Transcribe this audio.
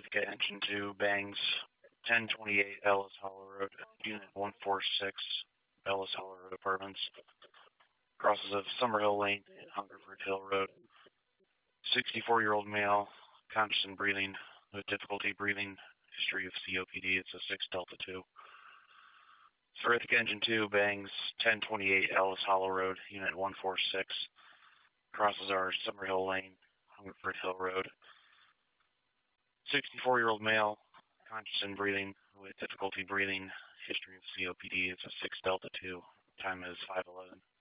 Ithaca Engine 2 bangs 1028 Ellis Hollow Road, Unit 146, Ellis Hollow Road Apartments. Crosses of Summerhill Lane and Hungerford Hill Road. 64-year-old male, conscious and breathing, with difficulty breathing, history of COPD. It's a 6 Delta 2. Ithaca Engine 2 bangs 1028 Ellis Hollow Road, Unit 146. Crosses are Summerhill Lane, Hungerford Hill Road. 64-year-old male, conscious and breathing, with difficulty breathing, history of COPD. It's a 6 Delta 2. Time is 5:11.